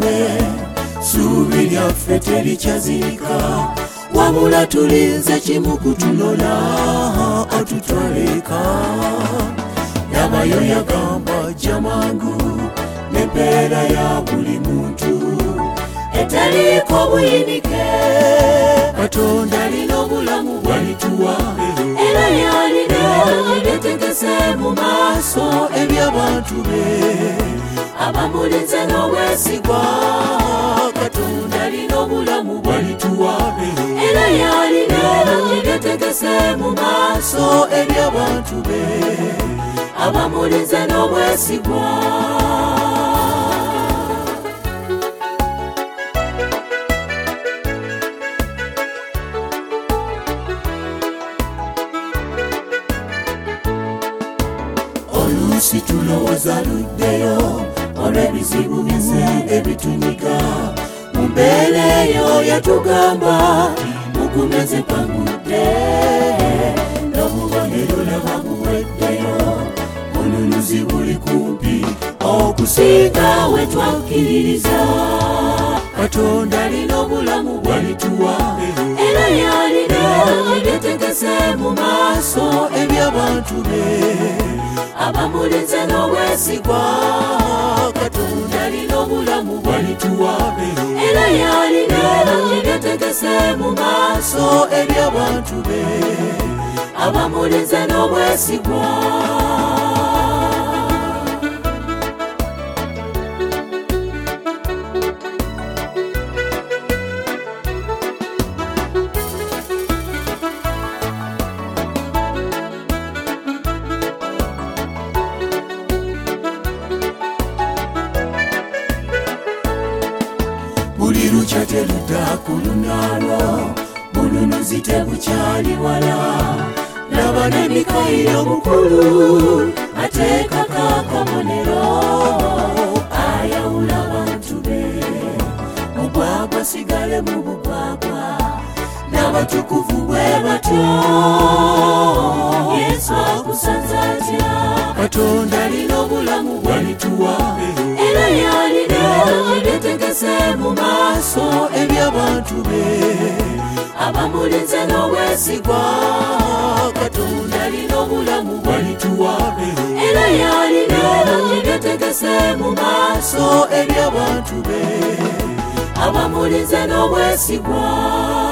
be subi lyaffe terikyazirika wabula tulinze kimu kutulola atutwaleka nabayo yagamba jamangu n'empeera ya buli muntu etaliiko buyinike Katonda alina obulamu bwalituwa era yalina yetegese mu maaso eby'abantu be abamulinze n'obwesigwa Katonda alina obulamu bwalituwa era yalina yetegese mu maaso eby'abantu be abamulinze n'obwesigwa oluusi tulowooza luddeyo olw'ebizibu byaffe ebitunyiga mu mbeera eyo yatugamba mukumeze kwangudde n'obubonero laba buweddeyo onunuzi buli kumpi okusinga we twakkiririza Katonda alina obulamu bwalituwa era yalina yetegese mu maaso eby'abantu be abamulinze n'obwesigwa Katonda alina obulamu bwalituwa era yalina yetegese mu maaso eby'abantu be abamulinze n'obwesigwa buli lukya terudda ku lunaalo bununuzi tebukyali wala laba ne Mikayiro omukulu ateekako akabonero ayawula abantu be mugwagwa sigale mu bugwagwa n'abatukuvu bwe batyo Yesu akusanze atya Katonda alina obulamu bwalituwa era yalina yetegese mu maaso eby'abantu be abamulinze n'obwesigwa Katonda alina obulamu bwalituwa era yalina yetegese mu maaso eby'abantu be abamulinze n'obwesigwa